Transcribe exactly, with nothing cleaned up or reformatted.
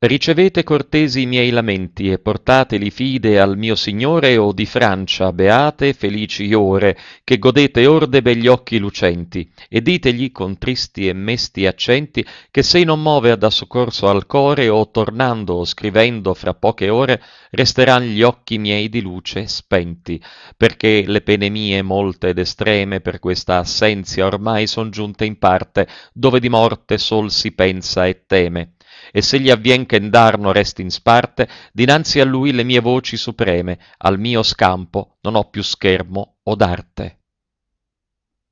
Ricevete cortesi i miei lamenti e portateli fide al mio Signore o di Francia, beate felici ore, che godete or de begli occhi lucenti, e ditegli con tristi e mesti accenti che s'ei non move a da soccorso al core o tornando o scrivendo fra poche ore resteran gli occhi miei di luce spenti, perché le pene mie molte ed estreme per questa assenzia ormai son giunte in parte, dove di morte sol si pensa e teme e se gli avvien che ndarno resti in sparte, dinanzi a lui le mie voci supreme, al mio scampo non ho più schermo o d'arte.